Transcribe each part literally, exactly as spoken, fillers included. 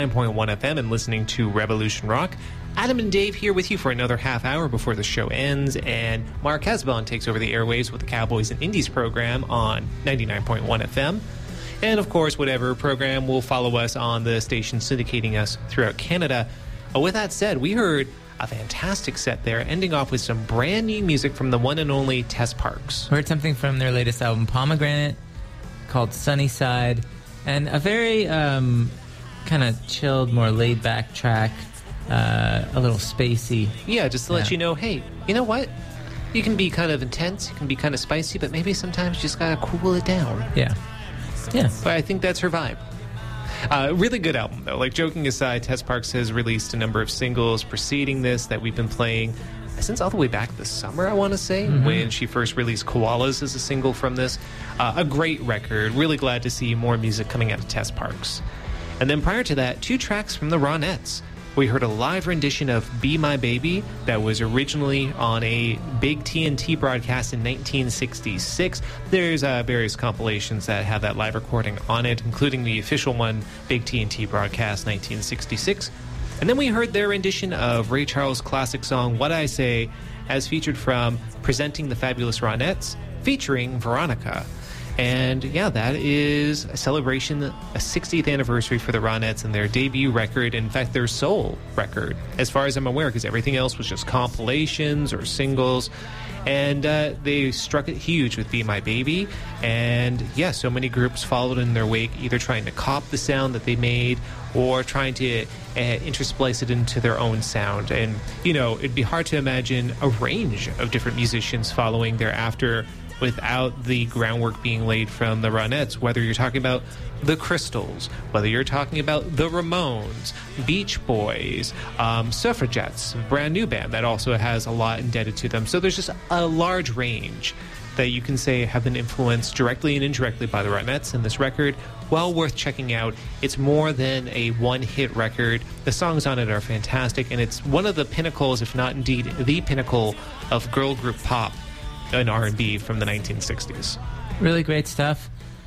nine point one F M and listening to Revolution Rock. Adam and Dave here with you for another half hour before the show ends, and Mark Casbon takes over the airwaves with the Cowboys and Indies program on ninety-nine point one F M. And, of course, whatever program will follow us on the station syndicating us throughout Canada. Uh, with that said, we heard a fantastic set there, ending off with some brand new music from the one and only Tess Parks. We heard something from their latest album, Pomegranate, called Sunnyside, and a very um, kind of chilled, more laid-back track, uh, a little spacey. Yeah, just to let Yeah. you know, hey, you know what? You can be kind of intense, you can be kind of spicy, but maybe sometimes you just gotta cool it down. Yeah. Yeah. But I think that's her vibe. Uh, really good album, though. Like, joking aside, Tess Parks has released a number of singles preceding this that we've been playing since all the way back this summer, I want to say, mm-hmm. when she first released Koalas as a single from this. Uh, a great record. Really glad to see more music coming out of Tess Parks. And then prior to that, two tracks from the Ronettes. We heard a live rendition of Be My Baby that was originally on a big T N T broadcast in nineteen sixty-six. There's uh, various compilations that have that live recording on it, including the official one, Big T N T broadcast nineteen sixty-six. And then we heard their rendition of Ray Charles' classic song, What I Say, as featured from Presenting the Fabulous Ronettes, featuring Veronica. And yeah, that is a celebration, a sixtieth anniversary for the Ronettes and their debut record, in fact, their sole record, as far as I'm aware, because everything else was just compilations or singles. And uh, they struck it huge with Be My Baby. And yeah, so many groups followed in their wake, either trying to cop the sound that they made or trying to uh, intersplice it into their own sound. And, you know, it'd be hard to imagine a range of different musicians following thereafter without the groundwork being laid from the Ronettes, whether you're talking about the Crystals, whether you're talking about the Ramones, Beach Boys, um, Suffragettes, a brand new band that also has a lot indebted to them. So there's just a large range that you can say have been influenced directly and indirectly by the Ronettes, and this record, well worth checking out. It's more than a one-hit record. The songs on it are fantastic, and it's one of the pinnacles, if not indeed the pinnacle, of girl group pop and R and B from the nineteen sixties. Really great stuff.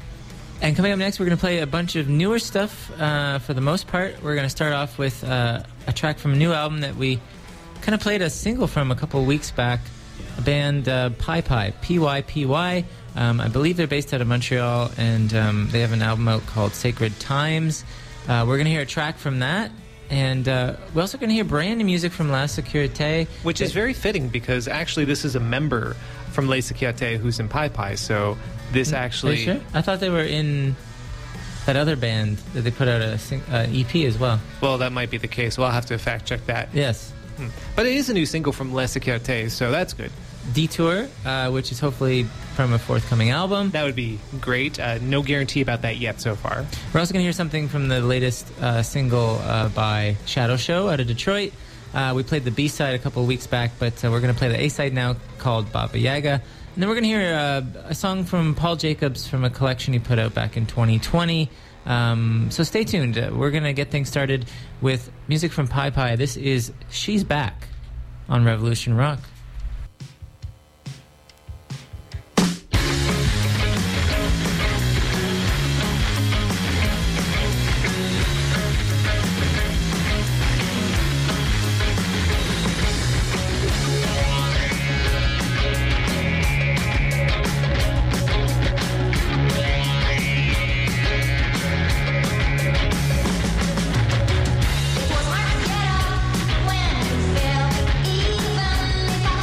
And coming up next, we're going to play a bunch of newer stuff uh, for the most part. We're going to start off with uh, a track from a new album that we kind of played a single from a couple of weeks back, a band uh, Pie Pie, P Y P Y. Um, I believe they're based out of Montreal, and um, they have an album out called Sacred Times. Uh, we're going to hear a track from that. And uh, we're also going to hear brand new music from La Sécurité. Which is very fitting, because actually this is a member from La Sécurité who's in Pie Pie, so this actually... Are you sure? I thought they were in that other band that they put out a sing- uh, E P as well. Well, that might be the case. We'll have to fact check that. Yes. Hmm. But it is a new single from La Sécurité, so that's good. Detour, uh, which is hopefully from a forthcoming album. That would be great. Uh, no guarantee about that yet so far. We're also going to hear something from the latest uh, single uh, by Shadow Show out of Detroit. Uh, we played the B-side a couple of weeks back, but uh, we're going to play the A-side now, called Baba Yaga. And then we're going to hear uh, a song from Paul Jacobs from a collection he put out back in twenty twenty. Um, so stay tuned. Uh, we're going to get things started with music from Pie Pie. This is She's Back on Revolution Rock. It was hard to get up when you fell, even if I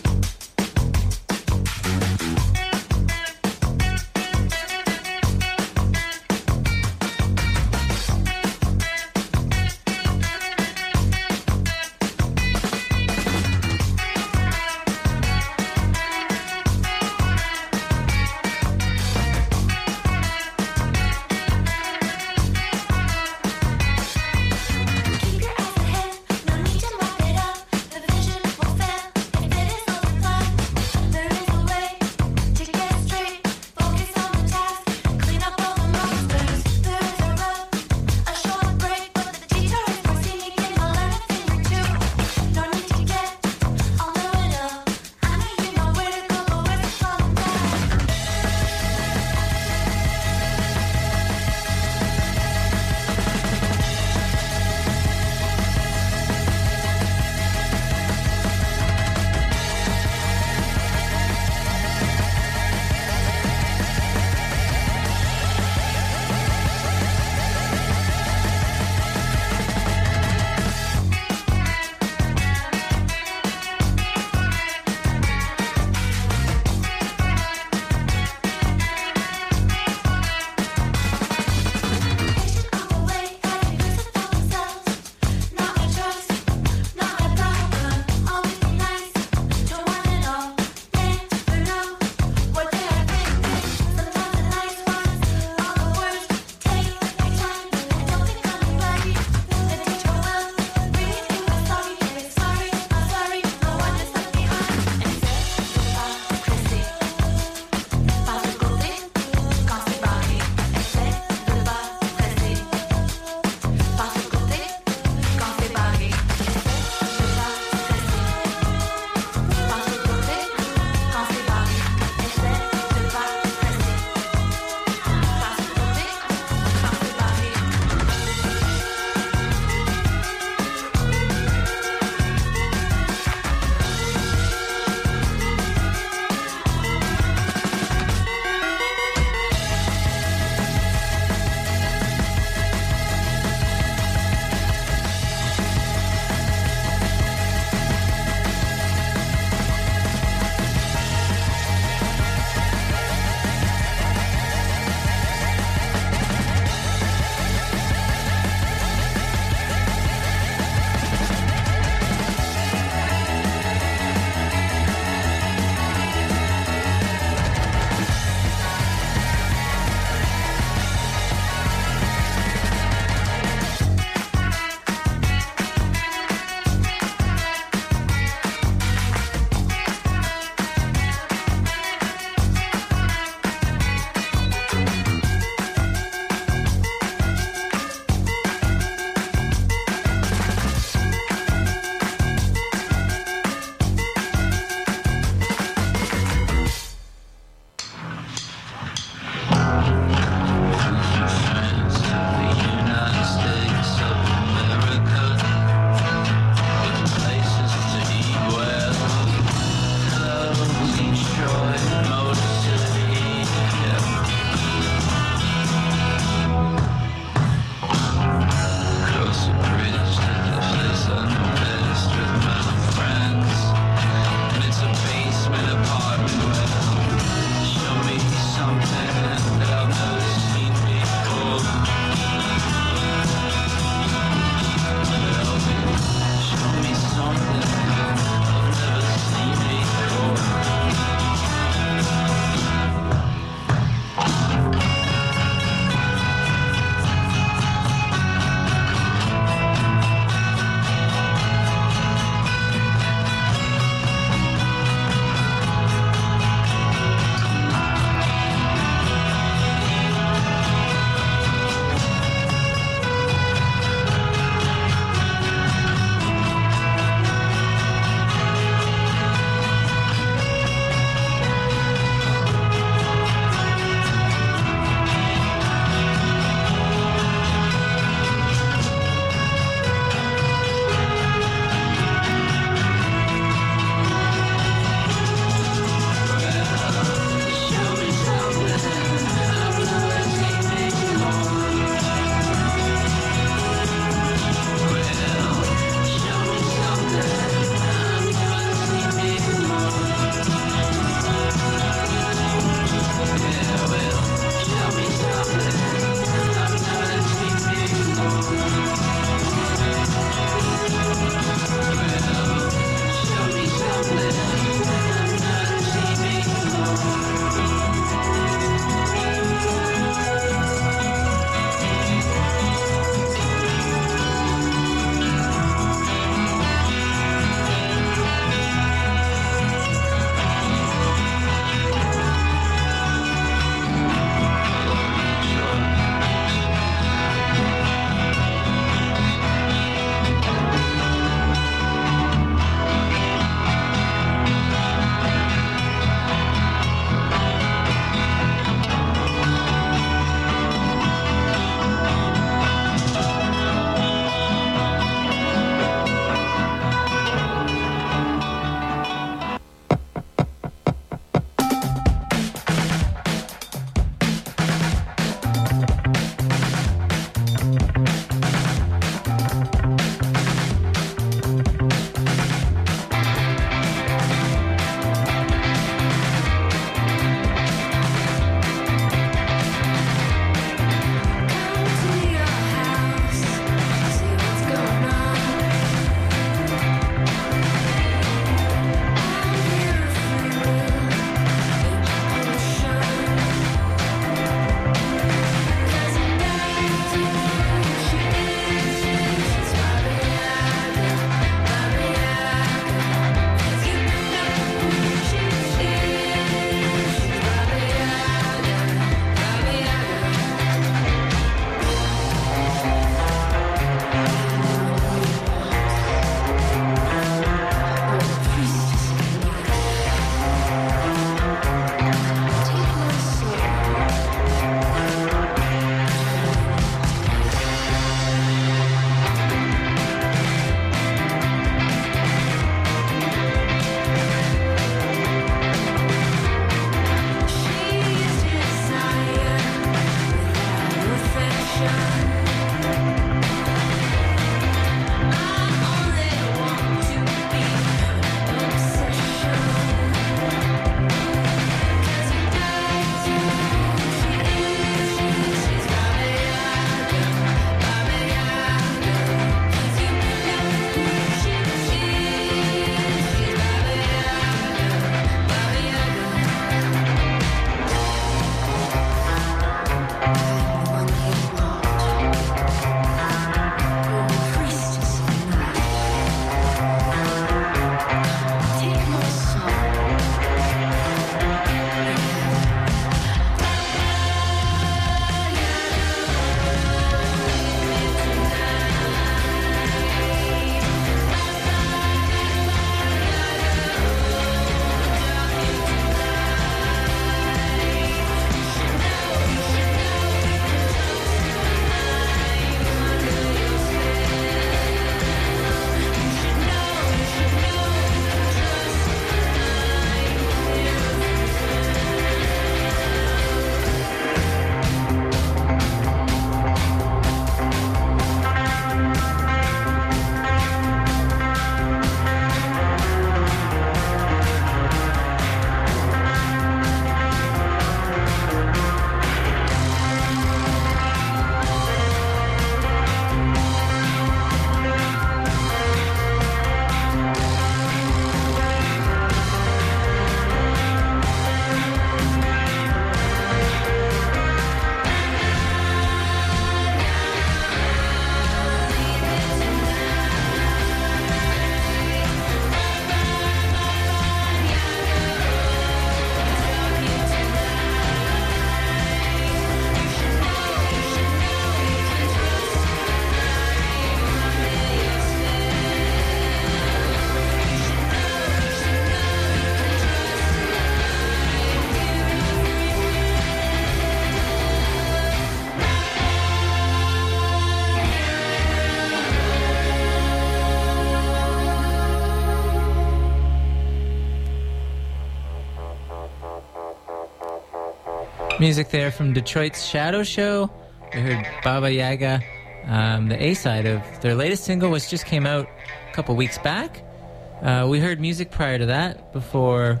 Music there from Detroit's Shadow Show. We heard Baba Yaga, um, the A-side of their latest single, which just came out a couple weeks back. Uh, we heard music prior to that, before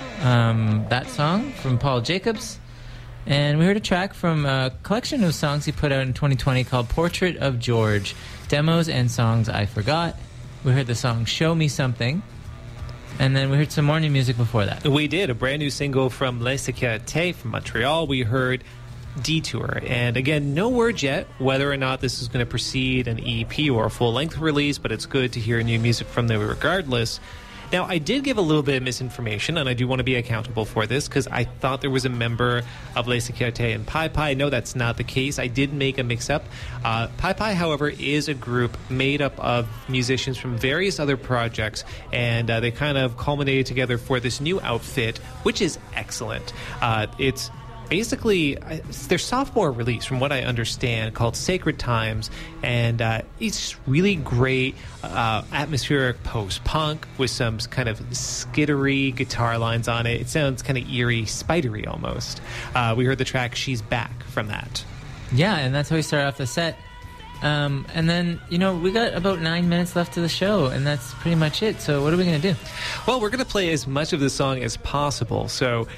um, that song from Paul Jacobs. And we heard a track from a collection of songs he put out in twenty twenty called Portrait of George, Demos and Songs I Forgot. We heard the song Show Me Something. And then we heard some more new music before that. We did. A brand new single from Les Sécurités from Montreal. We heard Detour. And again, no word yet whether or not this is going to precede an E P or a full-length release, but it's good to hear new music from them regardless. Now, I did give a little bit of misinformation, and I do want to be accountable for this, because I thought there was a member of Les Sécurités and Pai Pai. No, that's not the case. I did make a mix-up. Uh, Pai Pai, however, is a group made up of musicians from various other projects, and uh, they kind of culminated together for this new outfit, which is excellent. Uh, it's basically it's their sophomore release, from what I understand, called Sacred Times, and uh, it's really great uh, atmospheric post-punk with some kind of skittery guitar lines on it. It sounds kind of eerie, spidery almost. Uh, we heard the track She's Back from that. Yeah, and that's how we start off the set. Um, and then, you know, we got about nine minutes left to the show, and that's pretty much it. So what are we going to do? Well, we're going to play as much of the song as possible. So,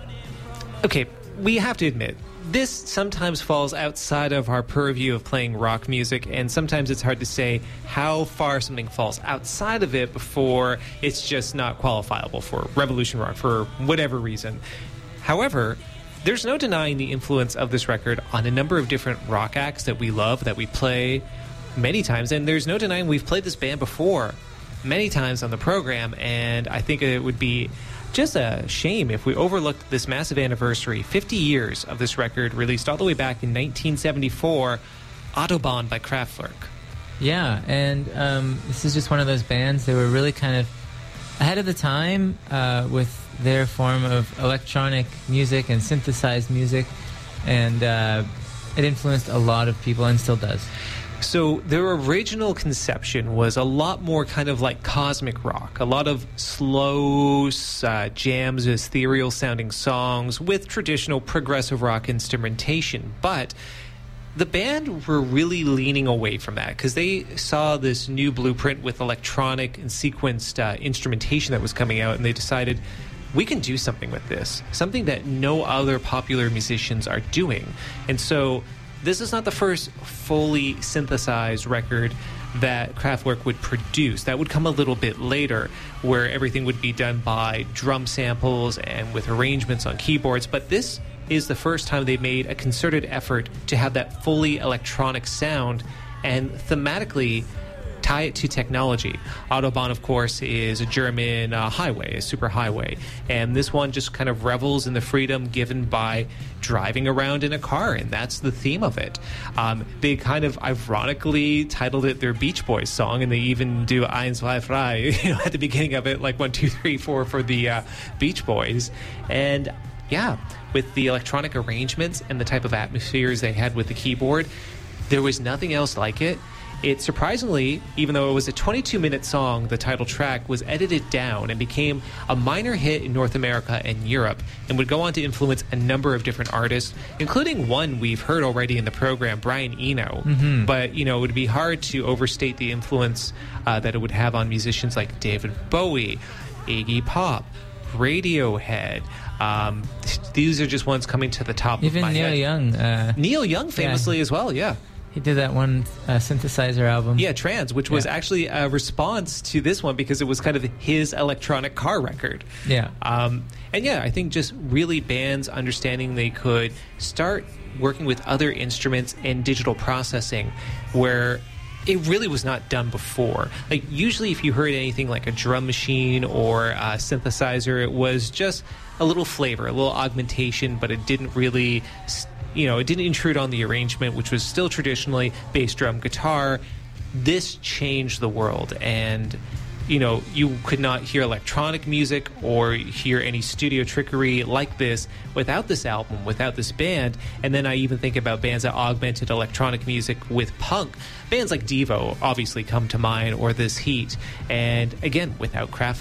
okay, we have to admit, this sometimes falls outside of our purview of playing rock music, and sometimes it's hard to say how far something falls outside of it before it's just not qualifiable for Revolution Rock for whatever reason. However, there's no denying the influence of this record on a number of different rock acts that we love, that we play many times, and there's no denying we've played this band before many times on the program, and I think it would be just a shame if we overlooked this massive anniversary, fifty years of this record, released all the way back in nineteen seventy-four, Autobahn by Kraftwerk. Yeah, and um, this is just one of those bands. They were really kind of ahead of the time uh, with their form of electronic music and synthesized music, and uh, it influenced a lot of people and still does. So their original conception was a lot more kind of like cosmic rock, a lot of slow uh, jams, ethereal sounding songs with traditional progressive rock instrumentation. But the band were really leaning away from that because they saw this new blueprint with electronic and sequenced uh, instrumentation that was coming out, and they decided, we can do something with this, something that no other popular musicians are doing. And so this is not the first fully synthesized record that Kraftwerk would produce. That would come a little bit later, where everything would be done by drum samples and with arrangements on keyboards. But this is the first time they made a concerted effort to have that fully electronic sound and thematically tie it to technology. Autobahn, of course, is a German uh, highway, a superhighway, and this one just kind of revels in the freedom given by driving around in a car, and that's the theme of it. Um, they kind of ironically titled it their Beach Boys song, and they even do Eins, zwei, drei, you know, at the beginning of it, like one, two, three, four for the uh, Beach Boys. And yeah, with the electronic arrangements and the type of atmospheres they had with the keyboard, there was nothing else like it. It surprisingly, even though it was a twenty-two minute song, the title track was edited down and became a minor hit in North America and Europe, and would go on to influence a number of different artists, including one we've heard already in the program, Brian Eno. Mm-hmm. But, you know, it would be hard to overstate the influence uh, that it would have on musicians like David Bowie, Iggy Pop, Radiohead. Um, these are just ones coming to the top Even of my Neil head. Young. Uh, Neil Young famously yeah. as well, yeah. He did that one uh, synthesizer album. Yeah, Trans, which was yeah. actually a response to this one because it was kind of his electronic car record. Yeah. Um, and yeah, I think just really bands understanding they could start working with other instruments and digital processing where it really was not done before. Like, usually if you heard anything like a drum machine or a synthesizer, it was just a little flavor, a little augmentation, but it didn't really... St- You know, it didn't intrude on the arrangement, which was still traditionally bass drum guitar. This changed the world, and, you know, you could not hear electronic music or hear any studio trickery like this without this album, without this band. And then I even think about bands that augmented electronic music with punk. Bands like Devo obviously come to mind, or This Heat. And again, without Kraftwerk,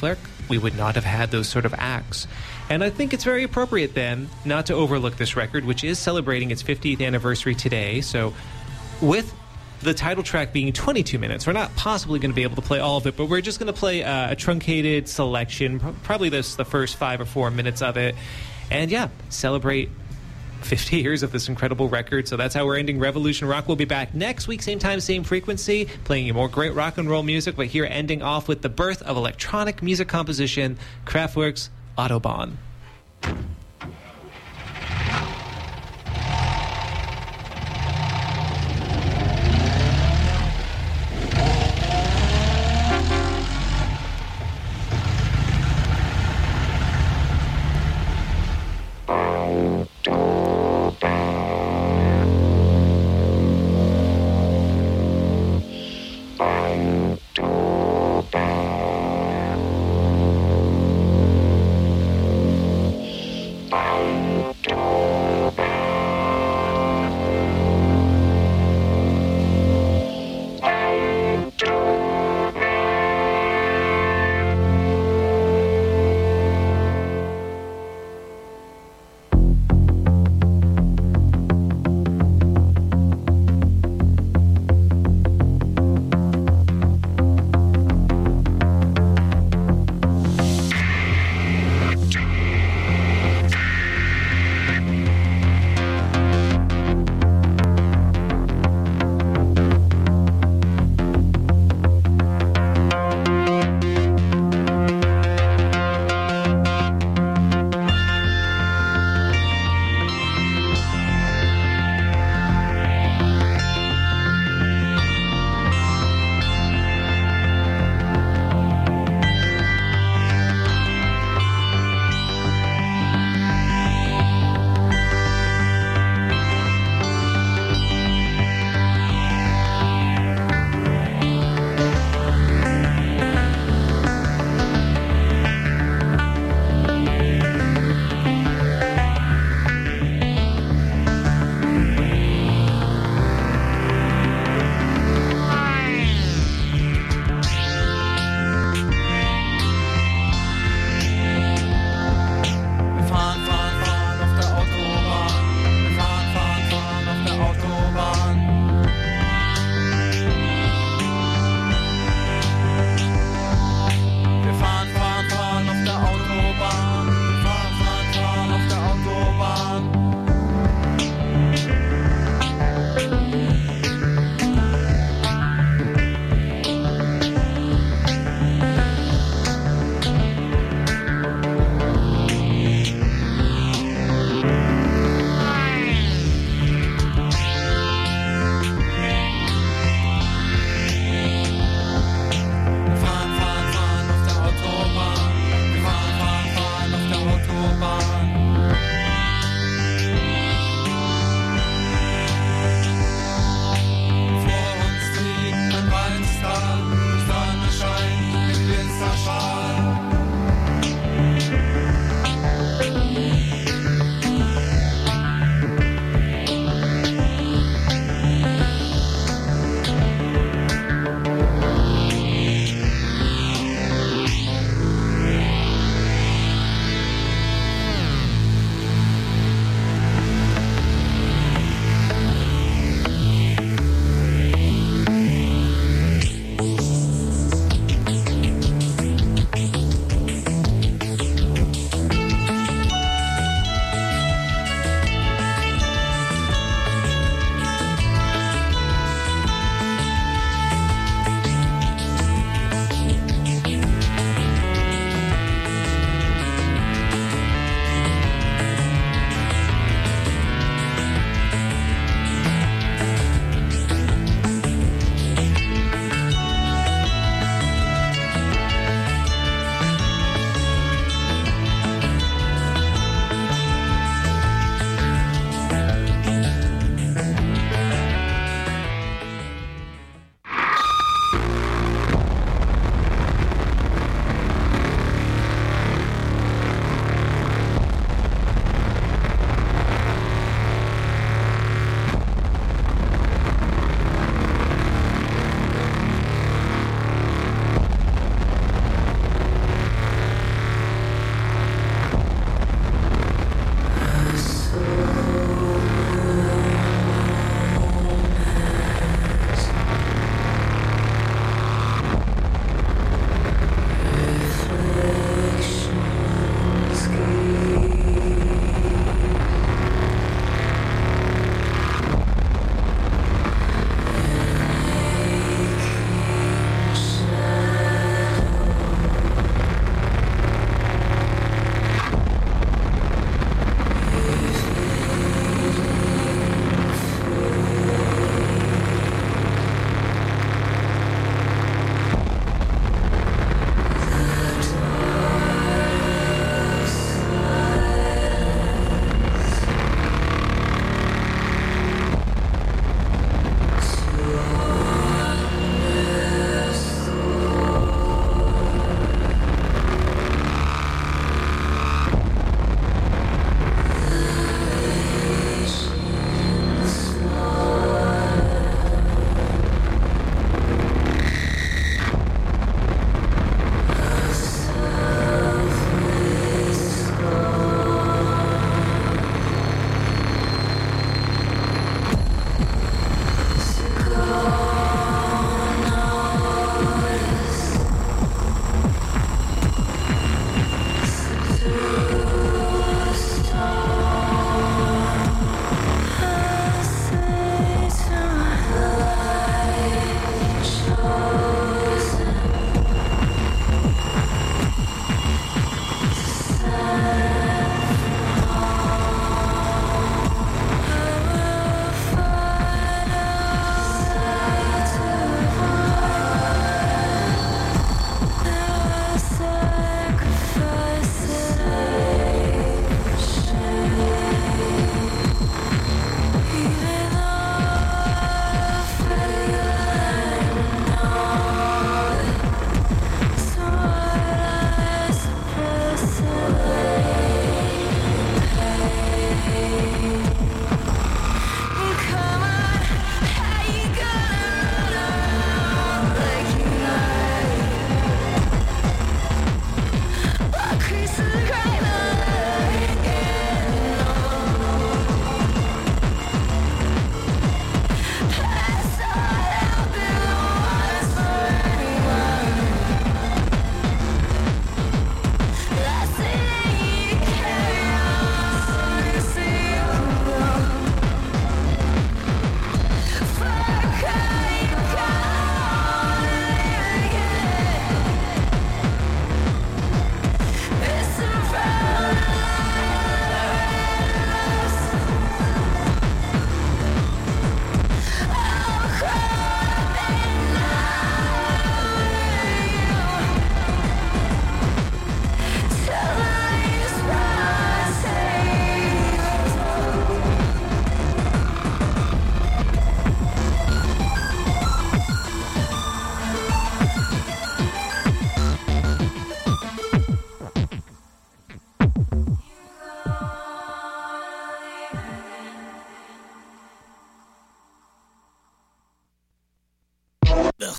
we would not have had those sort of acts. And I think it's very appropriate then not to overlook this record, which is celebrating its fiftieth anniversary today. So with the title track being twenty-two minutes, we're not possibly going to be able to play all of it, but we're just going to play uh, a truncated selection, probably this the first five or four minutes of it. And yeah, celebrate fifty years of this incredible record. So that's how we're ending Revolution Rock. We'll be back next week, same time, same frequency, playing you more great rock and roll music, but here ending off with the birth of electronic music composition, Kraftwerk's Autobahn.